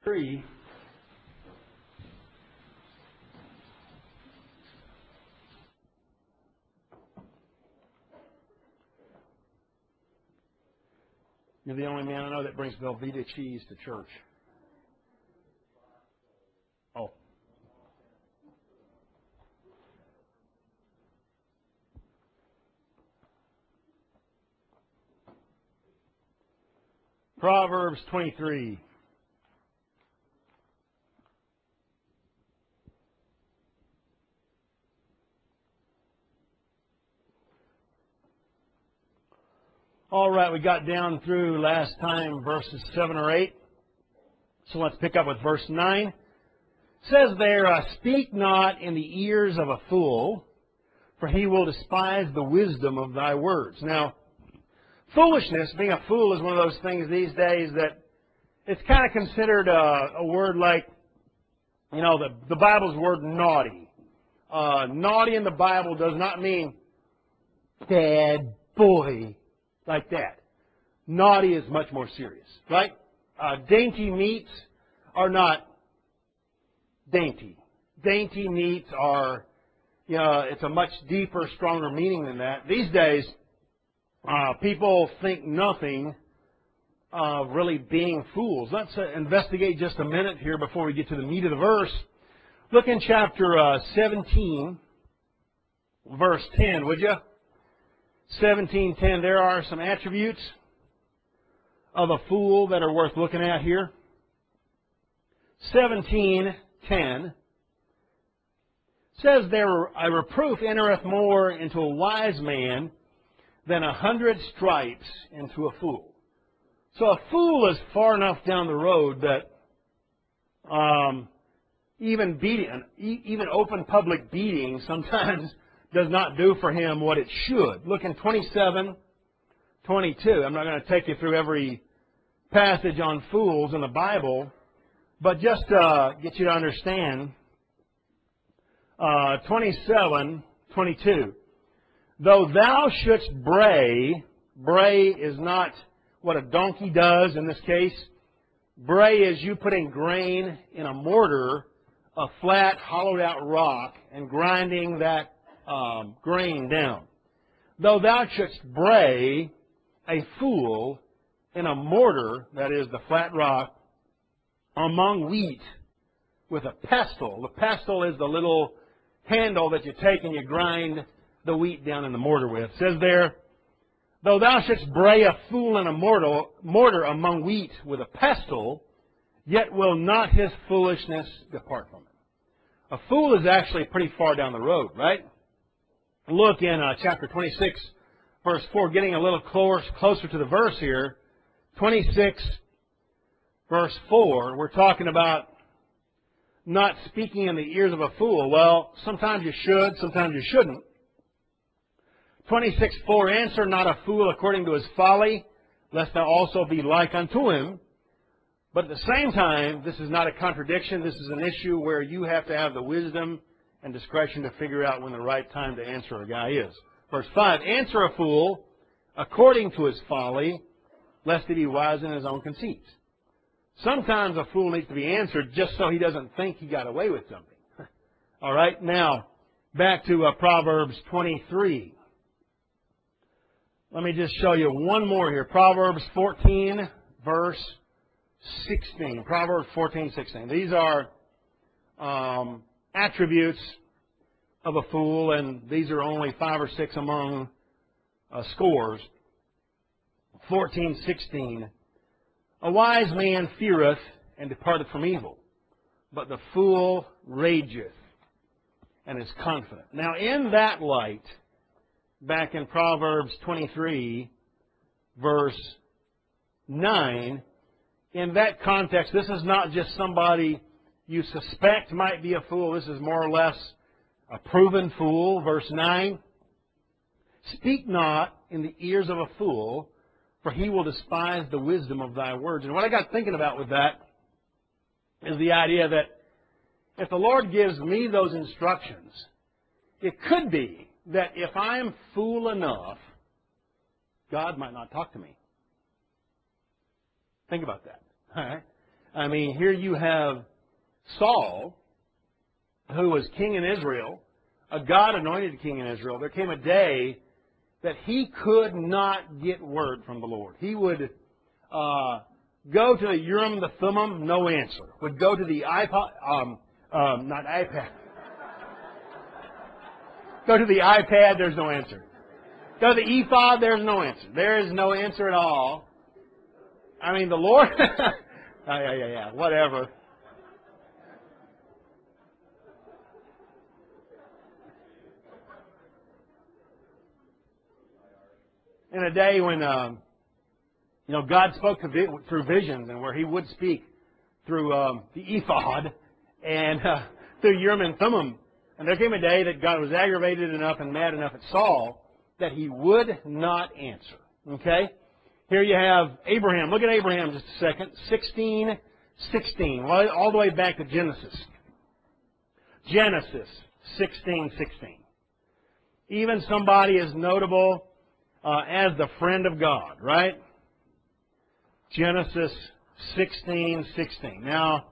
3. You're the only man I know that brings Velveeta cheese to church. Oh. Proverbs 23. All right, we got down through last time verses 7 or 8. So let's pick up with verse 9. It says there, Speak not in the ears of a fool, for he will despise the wisdom of thy words. Now, foolishness, being a fool, is one of those things these days that it's kind of considered a word like, you know, the Bible's word naughty. Naughty in the Bible does not mean bad boy like that. Naughty is much more serious, right? Dainty meats are not dainty. Dainty meats are, you know, it's a much deeper, stronger meaning than that. These days, people think nothing of really being fools. Let's investigate just a minute here before we get to the meat of the verse. Look in chapter 17, verse 10, would you? 17:10. There are some attributes of a fool that are worth looking at here. 17:10 says there, A reproof entereth more into a wise man than 100 stripes into a fool. So a fool is far enough down the road that even open public beating sometimes does not do for him what it should. Look in 27:22. I'm not going to take you through every passage on fools in the Bible, but just get you to understand 27:22. Though thou shouldst bray is not what a donkey does in this case. Bray is you putting grain in a mortar, a flat, hollowed out rock, and grinding that grain down. Though thou shouldst bray a fool in a mortar, that is the flat rock, among wheat with a pestle. The pestle is the little handle that you take and you grind the wheat down in the mortar with. It says there, though thou shouldst bray a fool in a mortar among wheat with a pestle, yet will not his foolishness depart from him. A fool is actually pretty far down the road, right? Look in chapter 26, verse 4, getting a little closer to the verse here. 26, verse 4, we're talking about not speaking in the ears of a fool. Well, sometimes you should, sometimes you shouldn't. 26:4, Answer not a fool according to his folly, lest thou also be like unto him. But at the same time, this is not a contradiction. This is an issue where you have to have the wisdom and discretion to figure out when the right time to answer a guy is. Verse 5, Answer a fool according to his folly, lest he be wise in his own conceits. Sometimes a fool needs to be answered just so he doesn't think he got away with something. All right, now back to Proverbs 23. Let me just show you one more here. Proverbs 14, verse 16. Proverbs 14:16. These are attributes of a fool, and these are only 5 or 6 among scores. 14:16. A wise man feareth and departeth from evil, but the fool rageth and is confident. Now, in that light, back in Proverbs 23, verse 9, in that context, this is not just somebody you suspect might be a fool. This is more or less a proven fool. Verse 9, Speak not in the ears of a fool, for he will despise the wisdom of thy words. And what I got thinking about with that is the idea that if the Lord gives me those instructions, it could be that if I'm fool enough, God might not talk to me. Think about that. All right? I mean, here you have Saul, who was king in Israel, a God-anointed king in Israel. There came a day that he could not get word from the Lord. He would go to the Urim, the Thummim, no answer. Would go to the not iPad. Go to the iPad, there's no answer. Go to the ephod, there's no answer. There is no answer at all. I mean, the Lord, yeah, whatever. In a day when, God spoke through visions, and where He would speak through the ephod and through Urim and Thummim. And there came a day that God was aggravated enough and mad enough at Saul that He would not answer. Okay? Here you have Abraham. Look at Abraham just a second. 16:16. All the way back to Genesis. Genesis 16:16. Even somebody as notable as the friend of God, right? Genesis 16:16. Now,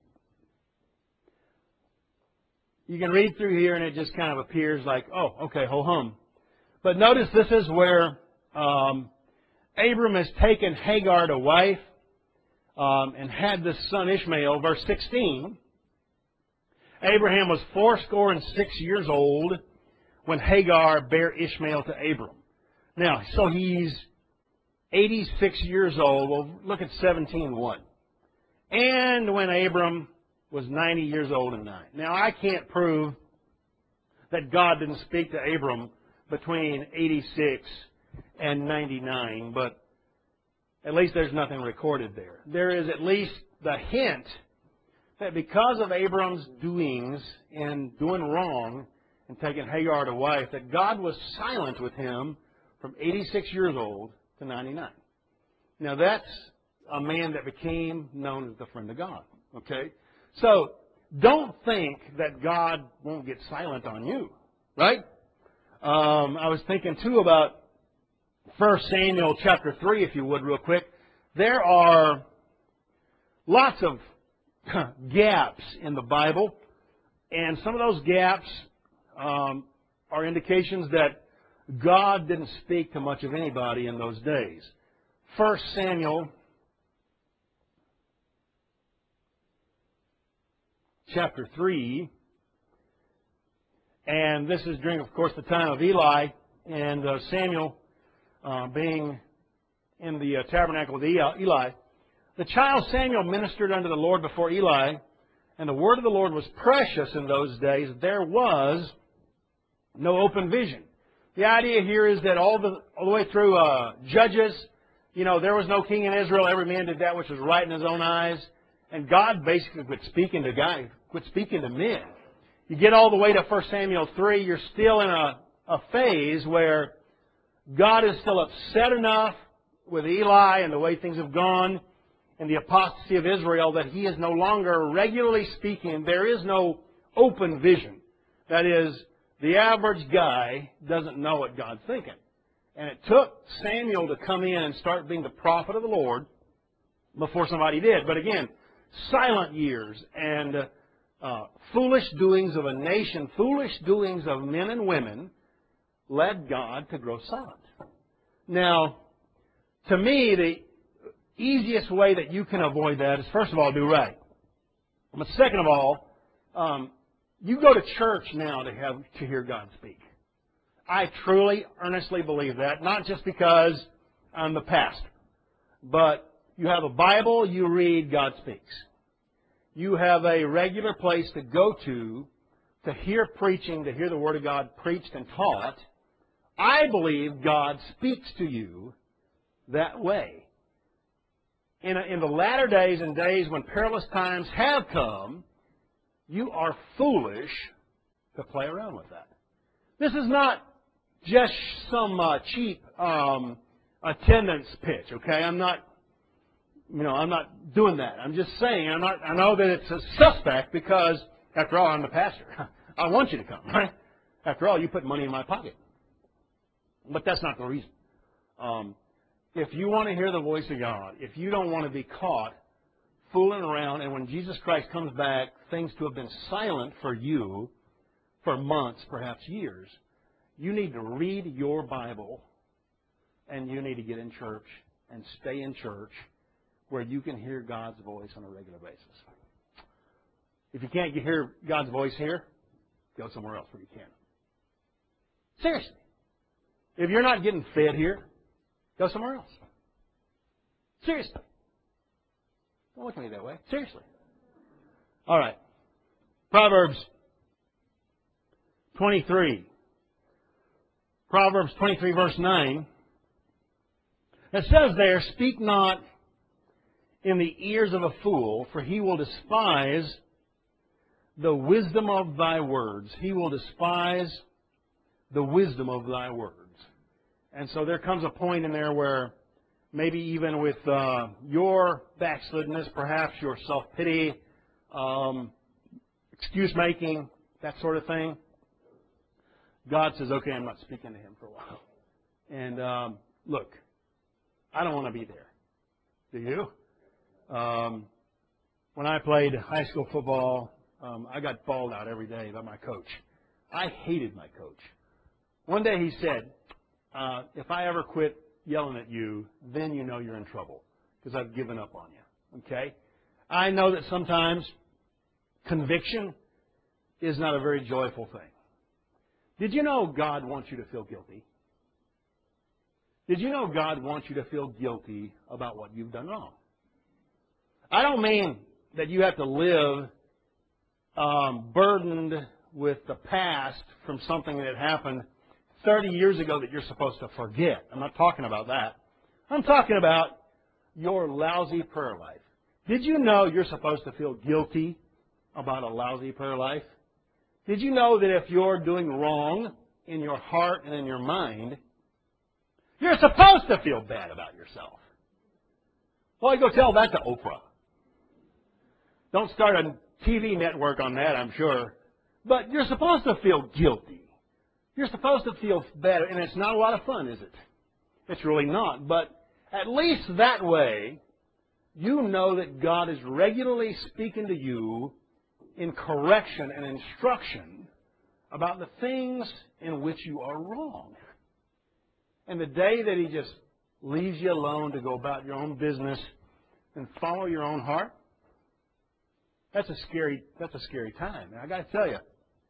you can read through here and it just kind of appears like, oh, okay, ho-hum. But notice this is where Abram has taken Hagar to wife and had this son Ishmael. Verse 16, Abraham was 86 years old when Hagar bare Ishmael to Abram. Now, so he's 86 years old. Well, look at 17:1. And when Abram was 90 years old and 9. Now, I can't prove that God didn't speak to Abram between 86 and 99, but at least there's nothing recorded there. There is at least the hint that because of Abram's doings and doing wrong and taking Hagar to wife, that God was silent with him from 86 years old to 99. Now, that's a man that became known as the friend of God. Okay? So, don't think that God won't get silent on you, right? I was thinking, too, about 1 Samuel chapter 3, if you would, real quick. There are lots of gaps in the Bible, and some of those gaps are indications that God didn't speak to much of anybody in those days. 1 Samuel chapter 3, and this is during, of course, the time of Eli, and Samuel being in the tabernacle with Eli. The child Samuel ministered unto the Lord before Eli, and the word of the Lord was precious in those days. There was no open vision. The idea here is that all the way through Judges, there was no king in Israel. Every man did that which was right in his own eyes. And God basically quit speaking to men. You get all the way to 1 Samuel 3, you're still in a phase where God is still upset enough with Eli and the way things have gone and the apostasy of Israel that He is no longer regularly speaking. There is no open vision. That is, the average guy doesn't know what God's thinking. And it took Samuel to come in and start being the prophet of the Lord before somebody did. But again, silent years and foolish doings of a nation, foolish doings of men and women led God to grow silent. Now, to me, the easiest way that you can avoid that is, first of all, do right. But second of all, you go to church now to hear God speak. I truly, earnestly believe that, not just because I'm the pastor, but you have a Bible, you read, God speaks. You have a regular place to go to hear preaching, to hear the Word of God preached and taught. I believe God speaks to you that way. In the latter days and days when perilous times have come, you are foolish to play around with that. This is not just some cheap attendance pitch, okay? I'm not doing that. I'm just saying, I know that it's a suspect because, after all, I'm the pastor. I want you to come, right? After all, you put money in my pocket. But that's not the reason. If you want to hear the voice of God, if you don't want to be caught fooling around, and when Jesus Christ comes back, things to have been silent for you for months, perhaps years. You need to read your Bible, and you need to get in church and stay in church where you can hear God's voice on a regular basis. If you can't hear God's voice here, go somewhere else where you can. Seriously. If you're not getting fed here, go somewhere else. Seriously. Don't look at me that way. Seriously. All right. Proverbs 23. Proverbs 23, verse 9. It says there, "Speak not in the ears of a fool, for he will despise the wisdom of thy words." He will despise the wisdom of thy words. And so there comes a point in there where maybe even with your backslidness, perhaps your self-pity, excuse-making, that sort of thing, God says, okay, I'm not speaking to him for a while. And look, I don't want to be there. Do you? When I played high school football, I got bawled out every day by my coach. I hated my coach. One day he said, if I ever quit yelling at you, then you know you're in trouble because I've given up on you. Okay? I know that sometimes conviction is not a very joyful thing. Did you know God wants you to feel guilty? Did you know God wants you to feel guilty about what you've done wrong? I don't mean that you have to live burdened with the past from something that happened 30 years ago that you're supposed to forget. I'm not talking about that. I'm talking about your lousy prayer life. Did you know you're supposed to feel guilty about a lousy prayer life? Did you know that if you're doing wrong in your heart and in your mind, you're supposed to feel bad about yourself? Well, you go tell that to Oprah. Don't start a TV network on that, I'm sure. But you're supposed to feel guilty. You're supposed to feel bad. And it's not a lot of fun, is it? It's really not. But at least that way, you know that God is regularly speaking to you in correction and instruction about the things in which you are wrong. And the day that He just leaves you alone to go about your own business and follow your own heart, that's a scary time. And I got to tell you,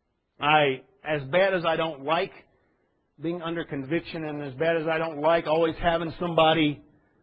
as bad as I don't like being under conviction, and as bad as I don't like always having somebody,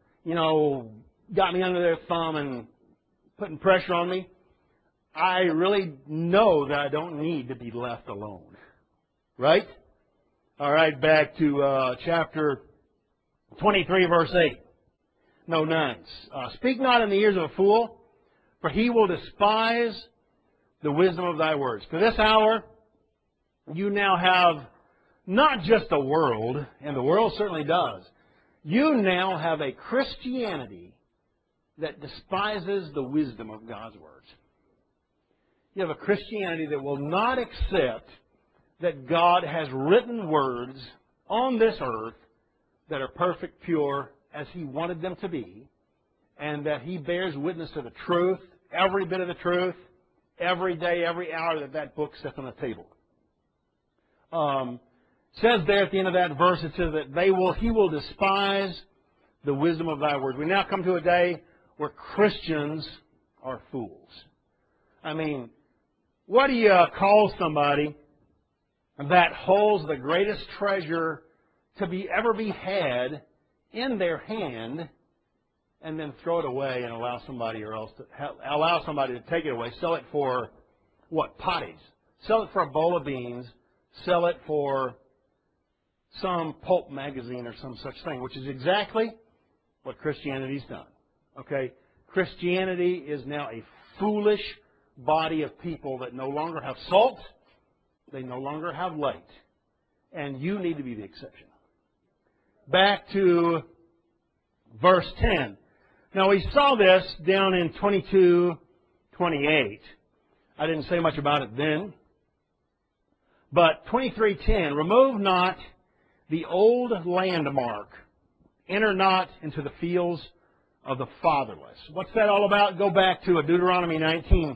got me under their thumb and putting pressure on me, I really know that I don't need to be left alone. Right? All right, back to chapter 23, verse 8. No, 9. "Speak not in the ears of a fool, for he will despise the wisdom of thy words." For this hour, you now have not just a world, and the world certainly does. You now have a Christianity that despises the wisdom of God's words. You have a Christianity that will not accept that God has written words on this earth that are perfect, pure, as He wanted them to be, and that He bears witness to the truth, every bit of the truth, every day, every hour that book sits on the table. Says there at the end of that verse, it says that He will despise the wisdom of thy words. We now come to a day where Christians are fools. I mean, what do you call somebody that holds the greatest treasure to ever be had in their hand and then throw it away and allow somebody to take it away? Sell it for what? Pottage. Sell it for a bowl of beans. Sell it for some pulp magazine or some such thing, which is exactly what Christianity's done. Okay? Christianity is now a foolish body of people that no longer have salt. They no longer have light. And you need to be the exception. Back to verse 10. Now we saw this down in 22:28. I didn't say much about it then. But 23:10, "Remove not the old landmark, enter not into the fields of the fatherless. What's that all about? Go back to Deuteronomy 19.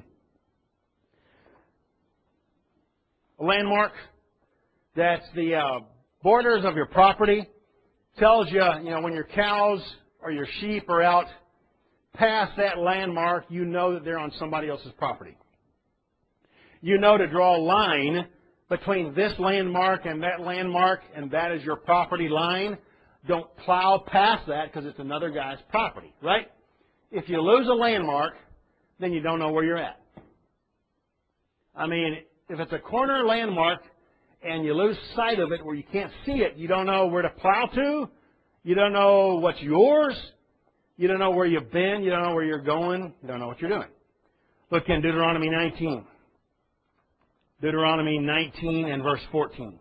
A landmark, that's the borders of your property. Tells you, when your cows or your sheep are out past that landmark, you know that they're on somebody else's property. You know to draw a line between this landmark, and that is your property line. Don't plow past that because it's another guy's property, right? If you lose a landmark, then you don't know where you're at. I mean, if it's a corner landmark and you lose sight of it where you can't see it, you don't know where to plow to, you don't know what's yours, you don't know where you've been, you don't know where you're going, you don't know what you're doing. Look in Deuteronomy 19. Deuteronomy 19 and verse 14.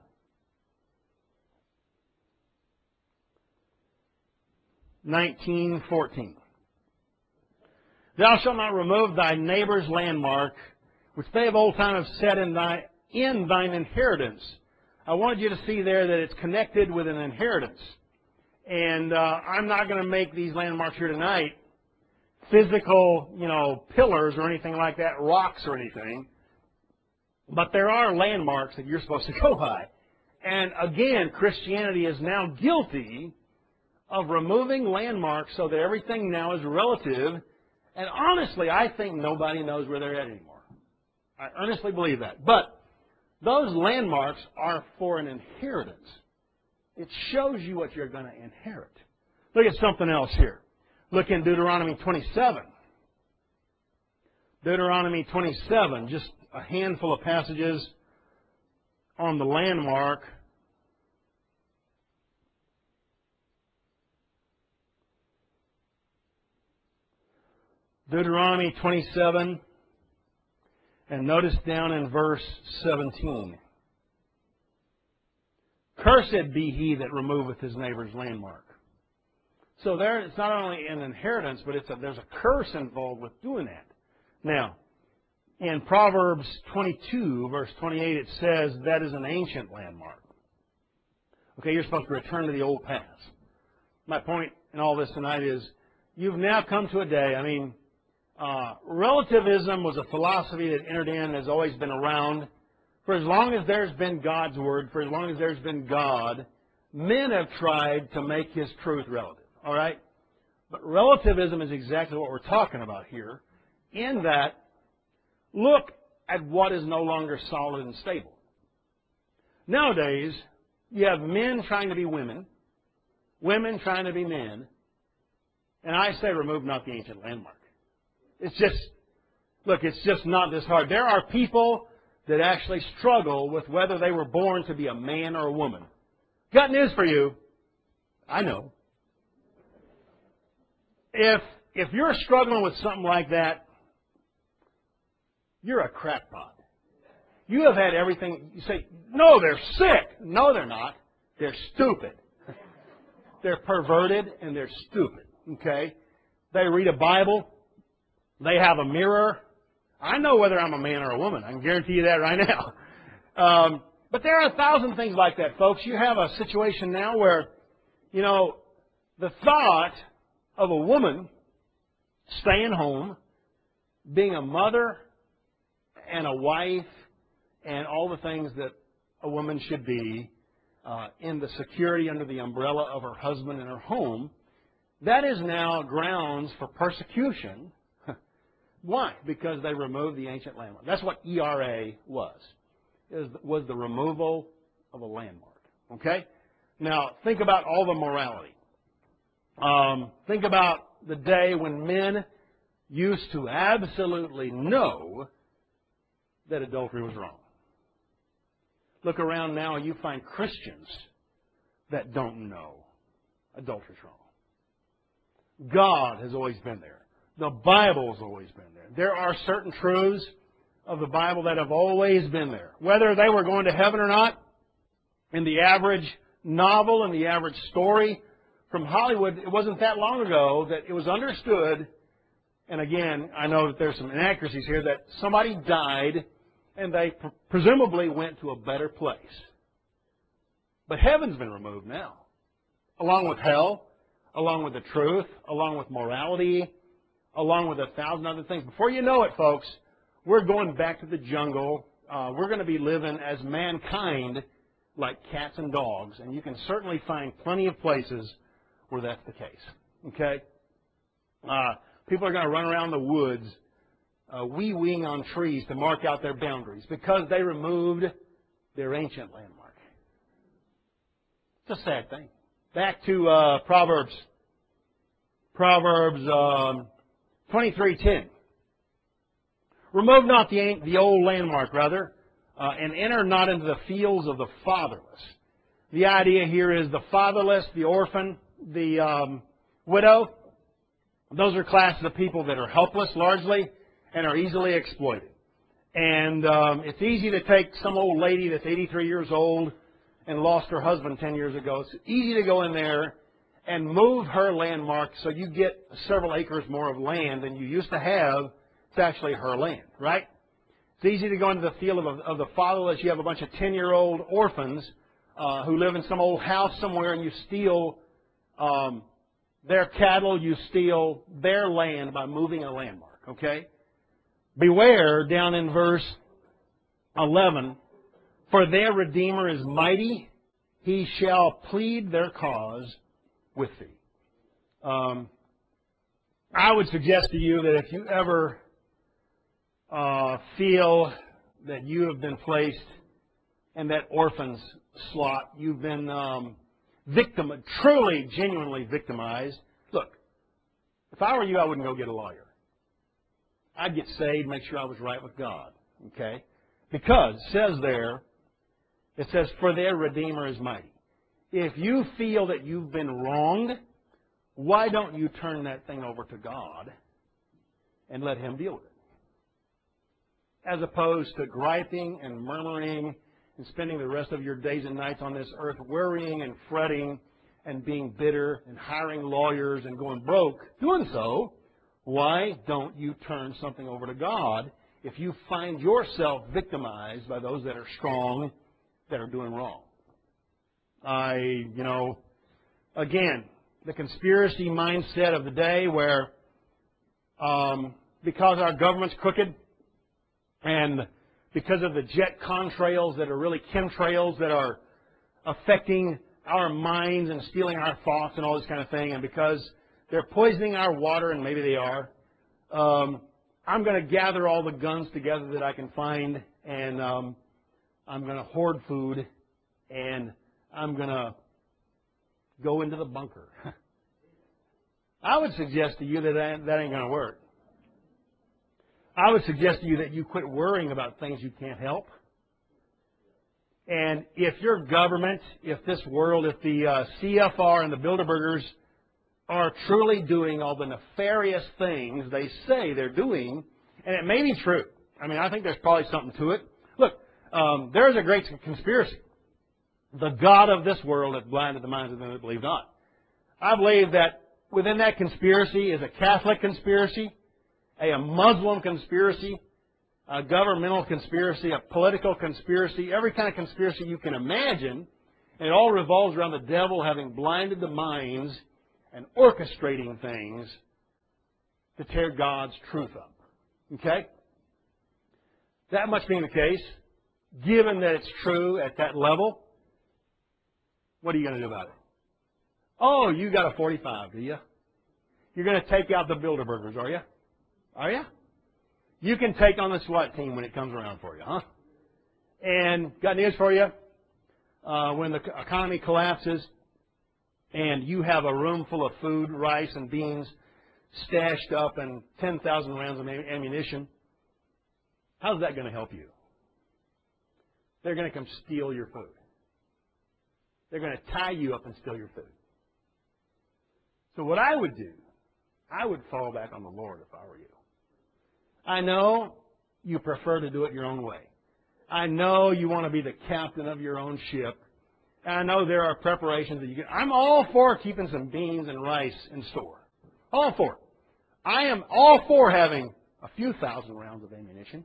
Thou shalt not remove thy neighbor's landmark, which they of old time have set in thine inheritance. I wanted you to see there that it's connected with an inheritance. And I'm not going to make these landmarks here tonight physical, pillars or anything like that, rocks or anything. But there are landmarks that you're supposed to go by. And again, Christianity is now guilty of removing landmarks so that everything now is relative. And honestly, I think nobody knows where they're at anymore. I earnestly believe that. But those landmarks are for an inheritance. It shows you what you're going to inherit. Look at something else here. Look in Deuteronomy 27. Deuteronomy 27, just a handful of passages on the landmark. Deuteronomy 27, and notice down in verse 17. Cursed be he that removeth his neighbor's landmark. So there, it's not only an inheritance, but there's a curse involved with doing that. Now, in Proverbs 22, verse 28, it says that is an ancient landmark. Okay, you're supposed to return to the old paths. My point in all this tonight is you've now come to a day, relativism was a philosophy that entered in, has always been around. For as long as there's been God's Word, for as long as there's been God, men have tried to make His truth relative. All right? But relativism is exactly what we're talking about here, in that look at what is no longer solid and stable. Nowadays, you have men trying to be women, women trying to be men, and I say remove not the ancient landmark. It's just not this hard. There are people that actually struggle with whether they were born to be a man or a woman. Got news for you. I know. If you're struggling with something like that, you're a crackpot. You have had everything. You say, no, they're sick. No, they're not. They're stupid. They're perverted and they're stupid. Okay? They read a Bible. They have a mirror. I know whether I'm a man or a woman. I can guarantee you that right now. But there are 1,000 things like that, folks. You have a situation now where, the thought of a woman staying home, being a mother and a wife and all the things that a woman should be in the security under the umbrella of her husband and her home, that is now grounds for persecution. Why? Because they removed the ancient landmark. That's what ERA was the removal of a landmark. Okay? Now, think about all the morality. Think about the day when men used to absolutely know that adultery was wrong. Look around now and you find Christians that don't know adultery is wrong. God has always been there. The Bible has always been there. There are certain truths of the Bible that have always been there. Whether they were going to heaven or not, in the average novel and the average story from Hollywood, it wasn't that long ago that it was understood, and again, I know that there's some inaccuracies here, that somebody died and they presumably went to a better place. But heaven's been removed now, along with hell, along with the truth, along with morality, along with 1,000 other things. Before you know it, folks, we're going back to the jungle. We're going to be living as mankind like cats and dogs, and you can certainly find plenty of places where that's the case. Okay? People are going to run around the woods wee-weeing on trees to mark out their boundaries because they removed their ancient landmark. It's a sad thing. Back to Proverbs. Proverbs 23:10. Remove not the old landmark, rather, and enter not into the fields of the fatherless. The idea here is the fatherless, the orphan, the widow. Those are classes of people that are helpless, largely, and are easily exploited. And it's easy to take some old lady that's 83 years old and lost her husband 10 years ago. It's easy to go in there and move her landmark so you get several acres more of land than you used to have. It's actually her land, right? It's easy to go into the field of the fatherless. You have a bunch of 10-year-old orphans who live in some old house somewhere, and you steal their cattle, you steal their land by moving a landmark, okay? Beware, down in verse 11, for their Redeemer is mighty, he shall plead their cause with thee. I would suggest to you that if you ever feel that you have been placed in that orphan's slot, you've been truly, genuinely victimized. Look, if I were you, I wouldn't go get a lawyer. I'd get saved, make sure I was right with God. Okay? Because it says, for their Redeemer is mighty. If you feel that you've been wronged, why don't you turn that thing over to God and let Him deal with it? As opposed to griping and murmuring and spending the rest of your days and nights on this earth worrying and fretting and being bitter and hiring lawyers and going broke, doing so, why don't you turn something over to God if you find yourself victimized by those that are strong, that are doing wrong? Again, the conspiracy mindset of the day where because our government's crooked and because of the jet contrails that are really chemtrails that are affecting our minds and stealing our thoughts and all this kind of thing, and because they're poisoning our water, and maybe they are, I'm going to gather all the guns together that I can find, and I'm going to hoard food, and I'm going to go into the bunker. I would suggest to you that ain't going to work. I would suggest to you that you quit worrying about things you can't help. And if your government, if this world, if the CFR and the Bilderbergers are truly doing all the nefarious things they say they're doing, and it may be true. I mean, I think there's probably something to it. Look, there's a great conspiracy. The God of this world hath blinded the minds of them that believe not. I believe that within that conspiracy is a Catholic conspiracy, a Muslim conspiracy, a governmental conspiracy, a political conspiracy, every kind of conspiracy you can imagine. And it all revolves around the devil having blinded the minds and orchestrating things to tear God's truth up. Okay? That much being the case, given that it's true at that level, what are you going to do about it? Oh, you got a 45, do you? You're going to take out the Bilderbergers, are you? Are you? You can take on the SWAT team when it comes around for you, huh? And got news for you. When the economy collapses and you have a room full of food, rice, and beans stashed up and 10,000 rounds of ammunition, how's that going to help you? They're going to come steal your food. They're going to tie you up and steal your food. So what I would do, I would fall back on the Lord if I were you. I know you prefer to do it your own way. I know you want to be the captain of your own ship. And I know there are preparations that you get. I'm all for keeping some beans and rice in store. All for it. I am all for having a few thousand rounds of ammunition.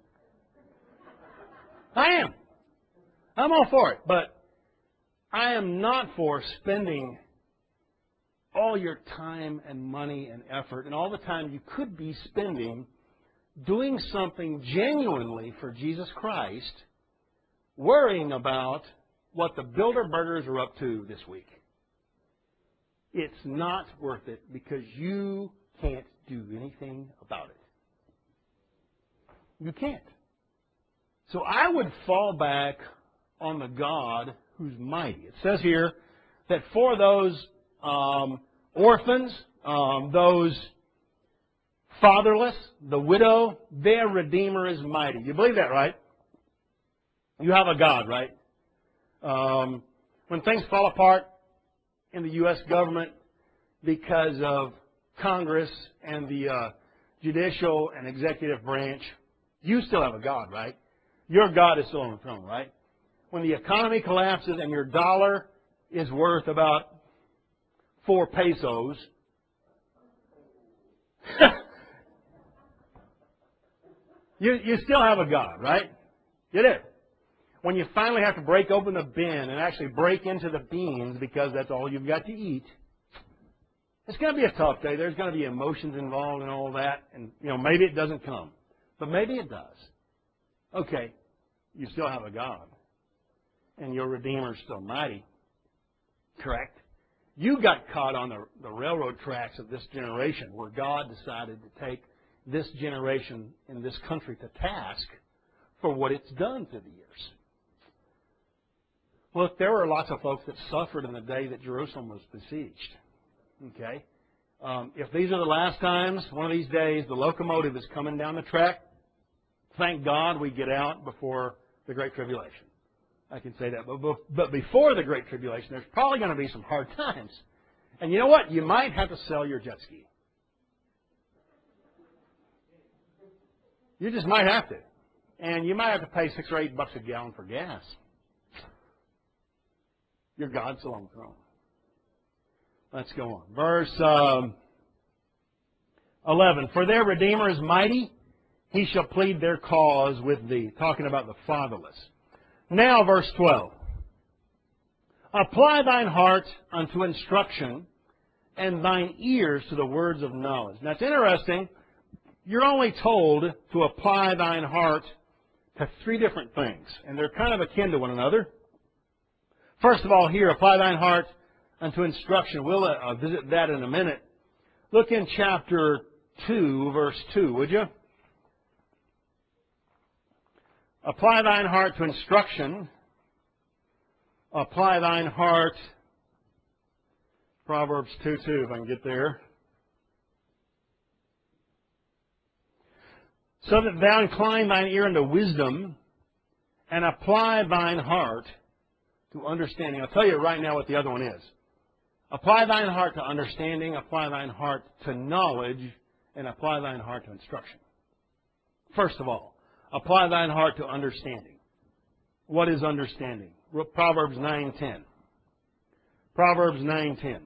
I am. I'm all for it. But I am not for spending all your time and money and effort and all the time you could be spending doing something genuinely for Jesus Christ, worrying about what the Bilderbergers are up to this week. It's not worth it because you can't do anything about it. You can't. So I would fall back on the God who's mighty. It says here that for those orphans, those fatherless, the widow, their Redeemer is mighty. You believe that, right? You have a God, right? When things fall apart in the U.S. government because of Congress and the judicial and executive branch, you still have a God, right? Your God is still on the throne, right? When the economy collapses and your dollar is worth about 4 pesos, you still have a God, right? You do. When you finally have to break open the bin and actually break into the beans because that's all you've got to eat, it's going to be a tough day. There's going to be emotions involved and all that. And, maybe it doesn't come. But maybe it does. Okay, you still have a God. And your Redeemer is still mighty. Correct? You got caught on the railroad tracks of this generation where God decided to take this generation in this country to task for what it's done through the years. Look, there were lots of folks that suffered in the day that Jerusalem was besieged. Okay? If these are the last times, one of these days, the locomotive is coming down the track, thank God we get out before the Great Tribulation. I can say that. But before the Great Tribulation, there's probably going to be some hard times. And you know what? You might have to sell your jet ski. You just might have to. And you might have to pay $6 or $8 a gallon for gas. Your God's still on the throne. Let's go on. Verse 11. For their Redeemer is mighty. He shall plead their cause with thee. Talking about the fatherless. Now, verse 12. Apply thine heart unto instruction, and thine ears to the words of knowledge. Now, it's interesting. You're only told to apply thine heart to 3 different things, and they're kind of akin to one another. First of all, here, apply thine heart unto instruction. We'll visit that in a minute. Look in chapter 2, verse 2, would you? Apply thine heart to instruction. Apply thine heart. Proverbs 2:2, if I can get there. So that thou incline thine ear unto wisdom, and apply thine heart to understanding. I'll tell you right now what the other one is. Apply thine heart to understanding, apply thine heart to knowledge, and apply thine heart to instruction. First of all, apply thine heart to understanding. What is understanding? Proverbs 9:10. Proverbs 9:10.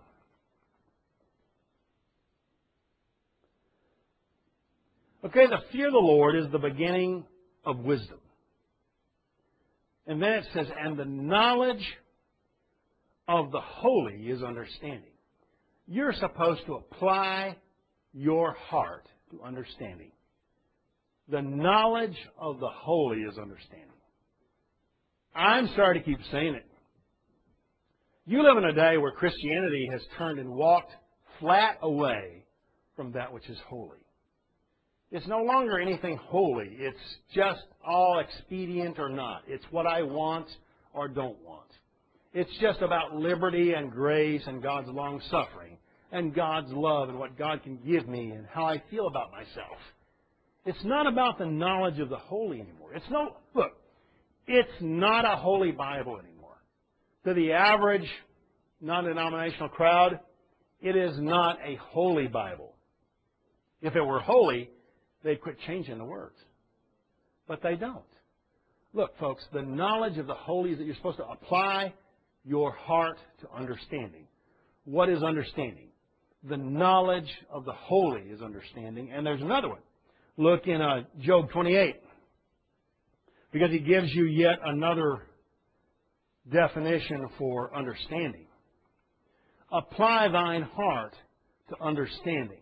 Okay, the fear of the Lord is the beginning of wisdom. And then it says, and the knowledge of the holy is understanding. You're supposed to apply your heart to understanding. The knowledge of the holy is understanding. I'm sorry to keep saying it. You live in a day where Christianity has turned and walked flat away from that which is holy. It's no longer anything holy. It's just all expedient or not. It's what I want or don't want. It's just about liberty and grace and God's long-suffering and God's love and what God can give me and how I feel about myself. It's not about the knowledge of the holy anymore. It's not a holy Bible anymore. To the average non-denominational crowd, it is not a holy Bible. If it were holy, they'd quit changing the words. But they don't. Look, folks, the knowledge of the holy is that you're supposed to apply your heart to understanding. What is understanding? The knowledge of the holy is understanding. And there's another one. Look in Job 28. Because he gives you yet another definition for understanding. apply thine heart to understanding.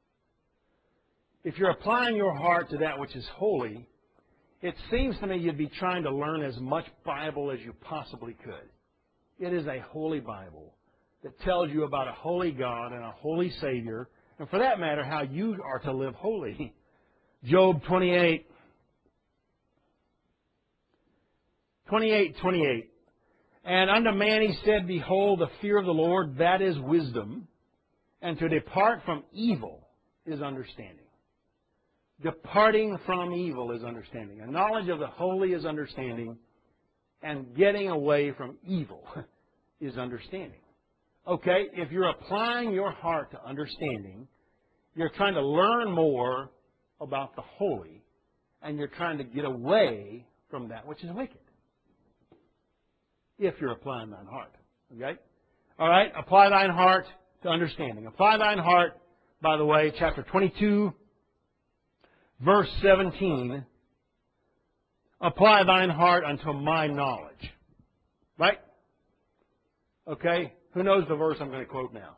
If you're applying your heart to that which is holy, it seems to me you'd be trying to learn as much Bible as you possibly could. It is a holy Bible that tells you about a holy God and a holy Savior, and for that matter, how you are to live holy. Job 28. 28. And unto man he said, Behold, the fear of the Lord, that is wisdom, and to depart from evil is understanding. Departing from evil is understanding. A knowledge of the holy is understanding, and getting away from evil is understanding. Okay, if you're applying your heart to understanding, you're trying to learn more about the holy, and you're trying to get away from that which is wicked. If you're applying thine heart. Okay? All right, apply thine heart to understanding. Apply thine heart, by the way, chapter 22, verse 17. Apply thine heart unto my knowledge. Right? Okay? Who knows the verse I'm going to quote now?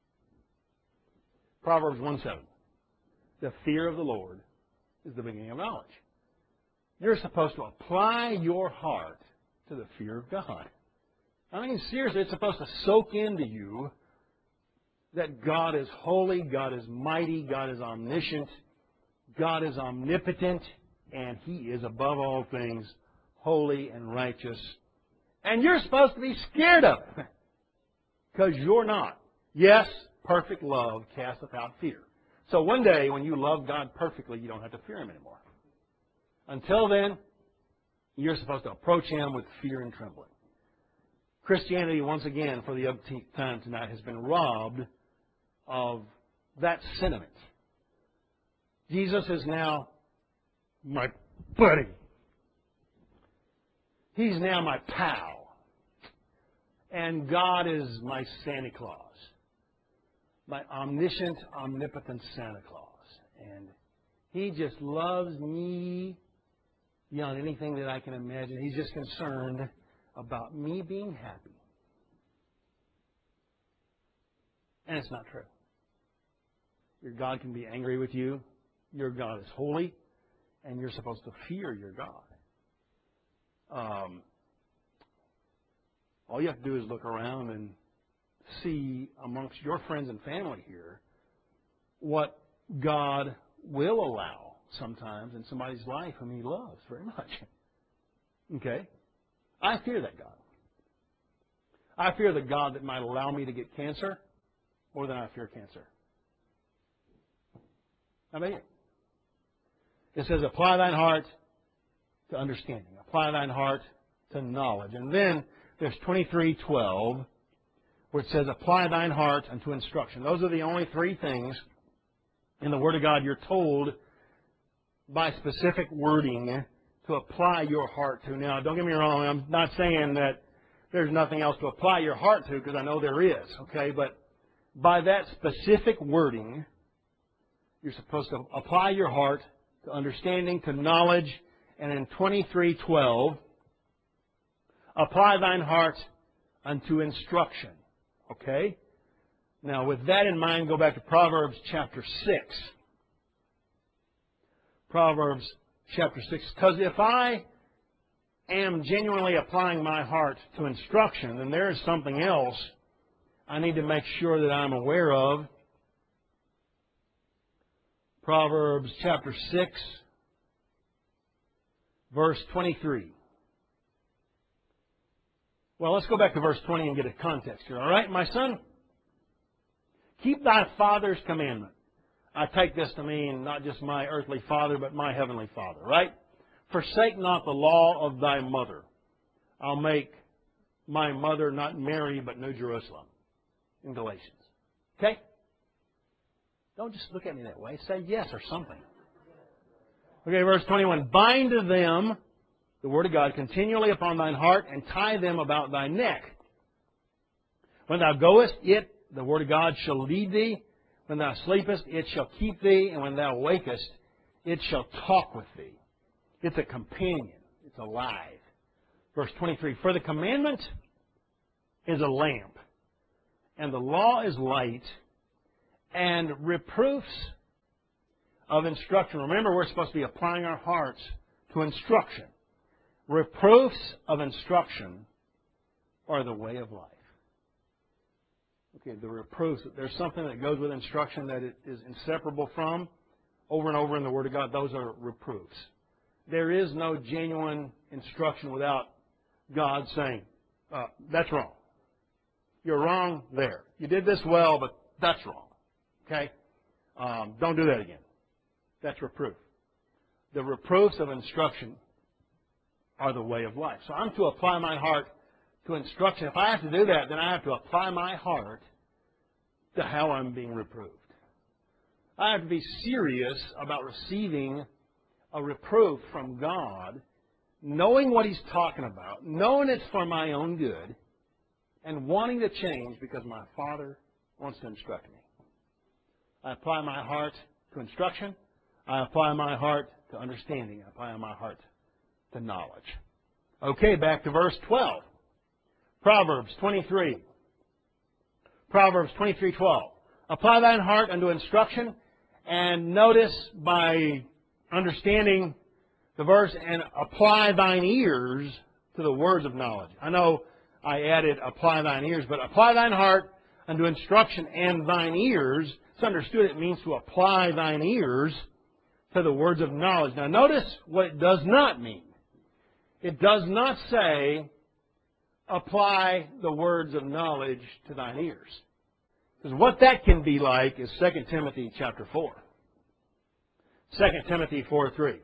Proverbs 1:7. The fear of the Lord is the beginning of knowledge. You're supposed to apply your heart to the fear of God. I mean, seriously, it's supposed to soak into you that God is holy, God is mighty, God is omniscient, God is omnipotent, and He is above all things holy and righteous. And you're supposed to be scared of it, because you're not. Yes, perfect love casteth out fear. So one day, when you love God perfectly, you don't have to fear Him anymore. Until then, you're supposed to approach Him with fear and trembling. Christianity, once again, for the umpteenth time tonight, has been robbed of that sentiment. Jesus is now my buddy. He's now my pal. And God is my Santa Claus. My omniscient, omnipotent Santa Claus. And He just loves me beyond anything that I can imagine. He's just concerned about me being happy. And it's not true. Your God can be angry with you. Your God is holy. And you're supposed to fear your God. All you have to do is look around and see amongst your friends and family here what God will allow sometimes in somebody's life whom He loves very much. Okay? I fear that God. I fear the God that might allow me to get cancer more than I fear cancer. I mean, it says, apply thine heart to understanding. Apply thine heart to knowledge. And then there's 23:12, where it says, apply thine heart unto instruction. Those are the only three things in the Word of God you're told by specific wording to apply your heart to. Now, don't get me wrong, I'm not saying that there's nothing else to apply your heart to, because I know there is, okay? But by that specific wording, you're supposed to apply your heart to understanding, to knowledge, and in 23:12, apply thine heart unto instruction. Okay? Now, with that in mind, go back to Proverbs chapter 6. Proverbs chapter 6. Because if I am genuinely applying my heart to instruction, then there is something else I need to make sure that I'm aware of. Proverbs chapter 6, verse 23. Well, let's go back to verse 20 and get a context here. All right, my son? Keep thy father's commandment. I take this to mean not just my earthly father, but my heavenly Father, right? Forsake not the law of thy mother. I'll make my mother not Mary, but New Jerusalem in Galatians. Okay? Don't just look at me that way. Say yes or something. Okay, verse 21. Bind to them the word of God continually upon thine heart, and tie them about thy neck. When thou goest, it, the word of God, shall lead thee. When thou sleepest, it shall keep thee. And when thou wakest, it shall talk with thee. It's a companion. It's alive. Verse 23. For the commandment is a lamp, and the law is light, and reproofs of instruction. Remember, we're supposed to be applying our hearts to instruction. Reproofs of instruction are the way of life. Okay, the reproofs, there's something that goes with instruction that it is inseparable from. Over and over in the Word of God, those are reproofs. There is no genuine instruction without God saying, that's wrong. You're wrong there. You did this well, but that's wrong. Okay? Don't do that again. That's reproof. The reproofs of instruction are the way of life. So I'm to apply my heart to instruction. If I have to do that, then I have to apply my heart to how I'm being reproved. I have to be serious about receiving a reproof from God, knowing what He's talking about, knowing it's for my own good, and wanting to change because my Father wants to instruct me. I apply my heart to instruction. I apply my heart to understanding. I apply my heart to knowledge. Okay, back to verse 12. Proverbs 23. Proverbs 23:12. Apply thine heart unto instruction, and notice by understanding the verse, and apply thine ears to the words of knowledge. I know I added apply thine ears, but apply thine heart unto instruction, and thine ears. It's understood it means to apply thine ears to the words of knowledge. Now notice what it does not mean. It does not say apply the words of knowledge to thine ears. Because what that can be like is 2 Timothy chapter 4. 2 Timothy 4:3.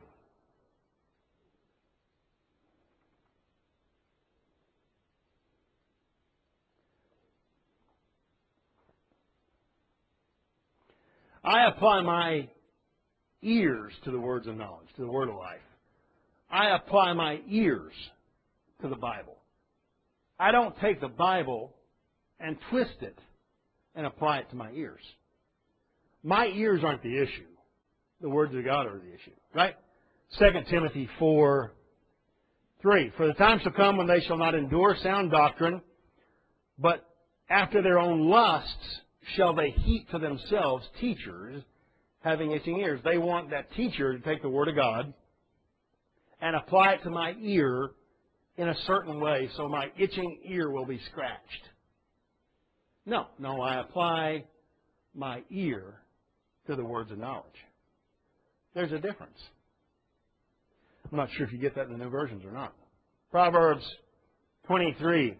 I apply my ears to the words of knowledge, to the word of life. I apply my ears to the Bible. I don't take the Bible and twist it and apply it to my ears. My ears aren't the issue. The words of God are the issue. Right? 2 Timothy 4:3. For the time shall come when they shall not endure sound doctrine, but after their own lusts shall they heap to themselves teachers having itching ears. They want that teacher to take the Word of God and apply it to my ear in a certain way so my itching ear will be scratched. No, I apply my ear to the words of knowledge. There's a difference. I'm not sure if you get that in the New Versions or not. Proverbs 23:12.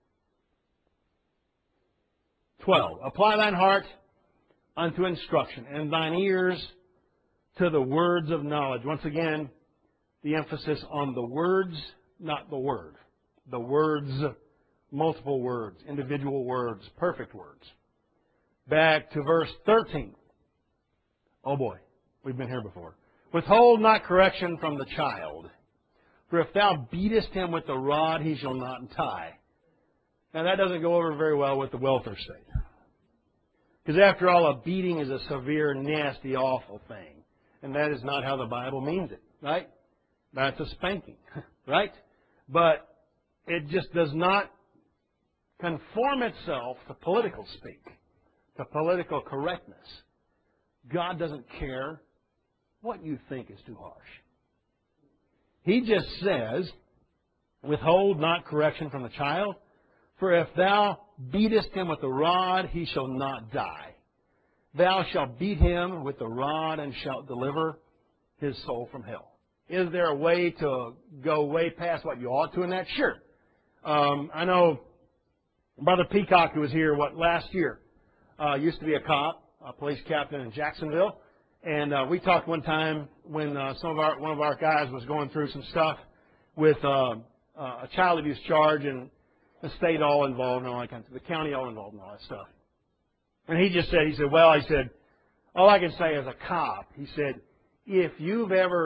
Apply thine heart unto instruction, and thine ears to the words of knowledge. Once again, the emphasis on the words, not the word. The words, multiple words, individual words, perfect words. Back to verse 13. Oh boy, we've been here before. Withhold not correction from the child, for if thou beatest him with the rod, he shall not tie. Now that doesn't go over very well with the welfare state. Because after all, a beating is a severe, nasty, awful thing. And that is not how the Bible means it, right? That's a spanking, right? But it just does not conform itself to political speak, to political correctness. God doesn't care what you think is too harsh. He just says, withhold not correction from the child, for if thou beatest him with the rod, he shall not die. Thou shalt beat him with the rod and shalt deliver his soul from hell. Is there a way to go way past what you ought to in that? Sure. I know Brother Peacock, who was here, last year, used to be a cop, a police captain in Jacksonville. And we talked one time when one of our guys was going through some stuff with a child abuse charge, and the state all involved and all that kind of stuff, the county all involved and all that stuff. And he said, all I can say as a cop, he said, if you've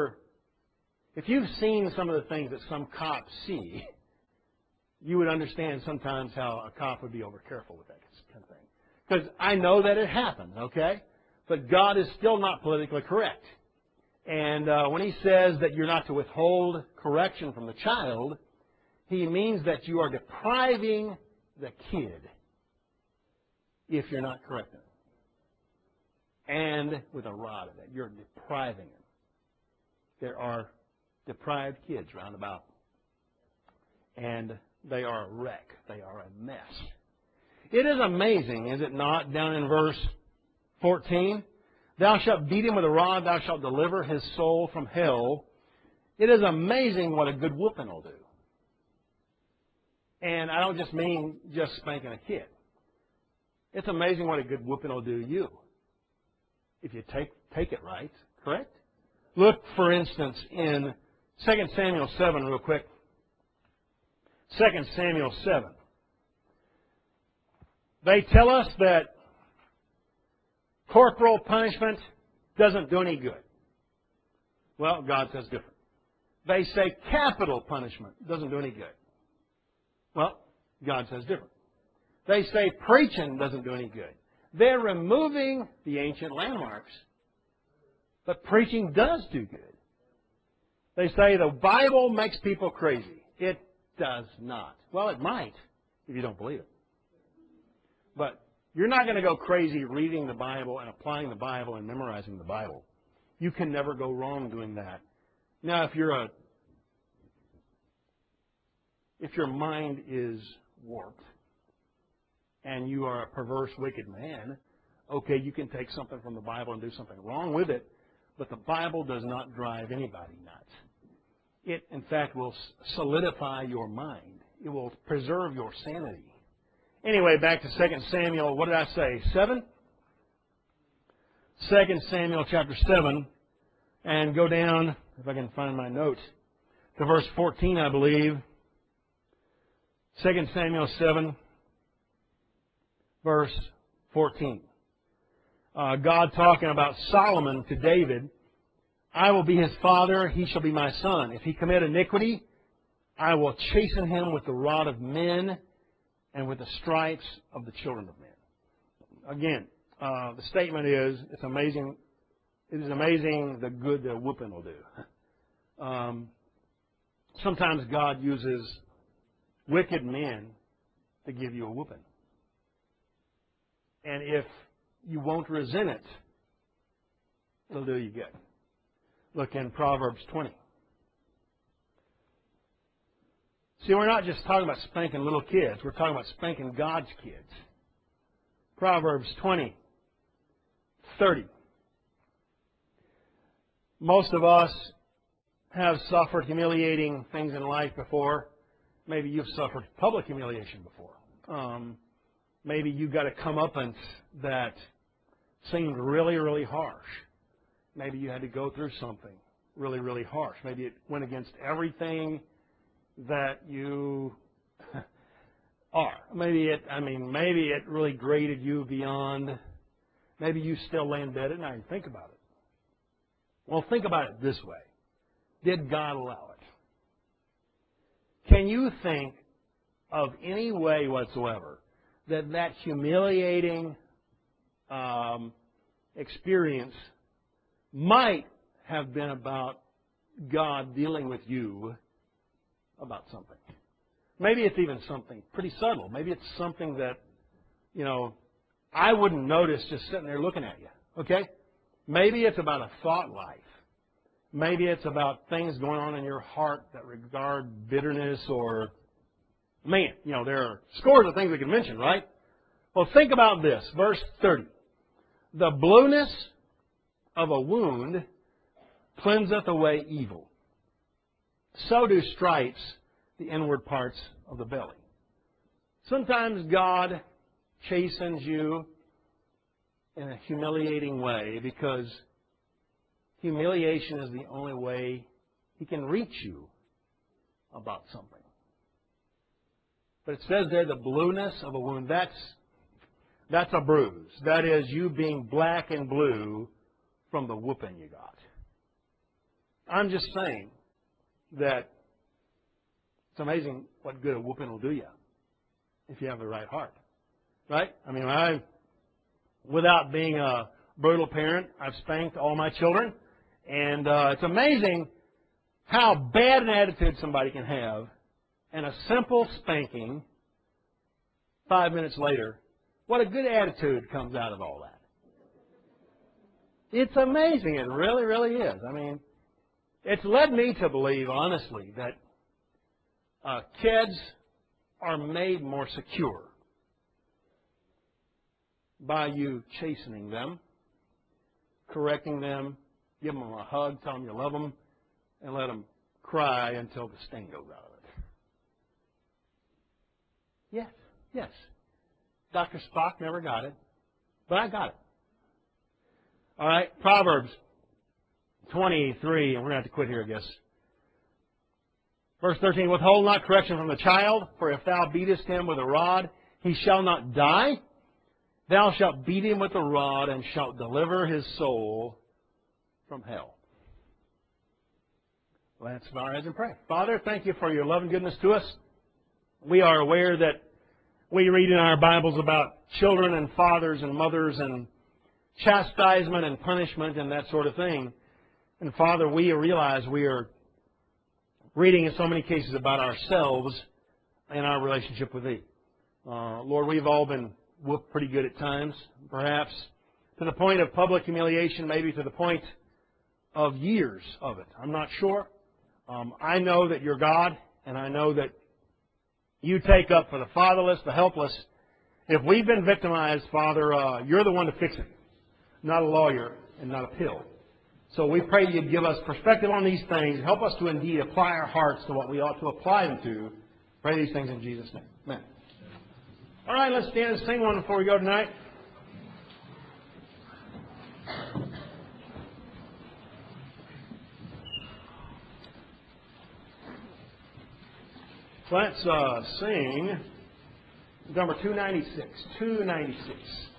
seen some of the things that some cops see, you would understand sometimes how a cop would be over careful with that kind of thing. Because I know that it happens, okay? But God is still not politically correct. And when He says that you're not to withhold correction from the child, He means that you are depriving the kid if you're not correcting them. And with a rod of it, you're depriving them. There are deprived kids round about. And they are a wreck. They are a mess. It is amazing, is it not, down in verse 14? Thou shalt beat him with a rod, thou shalt deliver his soul from hell. It is amazing what a good whooping will do. And I don't just mean just spanking a kid. It's amazing what a good whooping will do you. If you take it right, correct? Look, for instance, in 2 Samuel 7 real quick. 2 Samuel 7. They tell us that corporal punishment doesn't do any good. Well, God says different. They say capital punishment doesn't do any good. Well, God says different. They say preaching doesn't do any good. They're removing the ancient landmarks. But preaching does do good. They say the Bible makes people crazy. It does not. Well, it might, if you don't believe it. But you're not going to go crazy reading the Bible and applying the Bible and memorizing the Bible. You can never go wrong doing that. Now, if your mind is warped and you are a perverse, wicked man, okay, you can take something from the Bible and do something wrong with it, but the Bible does not drive anybody nuts. It, in fact, will solidify your mind. It will preserve your sanity. Anyway, back to 2 Samuel, what did I say, 7? 2 Samuel chapter 7, and go down, if I can find my notes, to verse 14, I believe. 2 Samuel 7, verse 14. God talking about Solomon to David. I will be his father, he shall be my son. If he commit iniquity, I will chasten him with the rod of men and with the stripes of the children of men. Again, the statement is, it's amazing. It is amazing the good that a whooping will do. Sometimes God uses wicked men to give you a whooping. And if you won't resent it, it'll do you good. Look in Proverbs 20. See, we're not just talking about spanking little kids. We're talking about spanking God's kids. Proverbs 20, 30. Most of us have suffered humiliating things in life before. Maybe you've suffered public humiliation before. Maybe you got a comeuppance that seemed really, really harsh. Maybe you had to go through something really, really harsh. Maybe it went against everything that you are. Maybe it really grated you beyond. Maybe you still lay in bed at night and think about it. Well, think about it this way. Did God allow it? Can you think of any way whatsoever that humiliating experience might have been about God dealing with you about something? Maybe it's even something pretty subtle. Maybe it's something that, I wouldn't notice just sitting there looking at you. Okay? Maybe it's about a thought life. Maybe it's about things going on in your heart that regard bitterness or, there are scores of things we can mention, right? Well, think about this. Verse 30. The blueness of a wound cleanseth away evil. So do stripes the inward parts of the belly. Sometimes God chastens you in a humiliating way because humiliation is the only way He can reach you about something. But it says there the blueness of a wound. That's a bruise. That is you being black and blue from the whooping you got. I'm just saying that it's amazing what good a whooping will do you if you have the right heart. Right? Without being a brutal parent, I've spanked all my children. And it's amazing how bad an attitude somebody can have, and a simple spanking, 5 minutes later, What a good attitude comes out of all that. It's amazing. It really, really is. I mean, it's led me to believe, honestly, that kids are made more secure by you chastening them, correcting them, giving them a hug, tell them you love them, and let them cry until the sting goes out of it. Yes, yes. Dr. Spock never got it, but I got it. All right, Proverbs 23, and we're going to have to quit here, I guess. Verse 13, withhold not correction from the child, for if thou beatest him with a rod, he shall not die. Thou shalt beat him with a rod, and shalt deliver his soul from hell. Let's bow our heads and pray. Father, thank you for your love and goodness to us. We are aware that we read in our Bibles about children and fathers and mothers and chastisement and punishment and that sort of thing. And Father, we realize we are reading in so many cases about ourselves and our relationship with Thee. Lord, we've all been whooped pretty good at times, perhaps to the point of public humiliation, maybe to the point of years of it. I'm not sure. I know that You're God, and I know that You take up for the fatherless, the helpless. If we've been victimized, Father, You're the one to fix it, not a lawyer and not a pill. So we pray You'd give us perspective on these things. Help us to indeed apply our hearts to what we ought to apply them to. Pray these things in Jesus' name. Amen. All right, let's stand and sing one before we go tonight. Let's sing number 296. 296.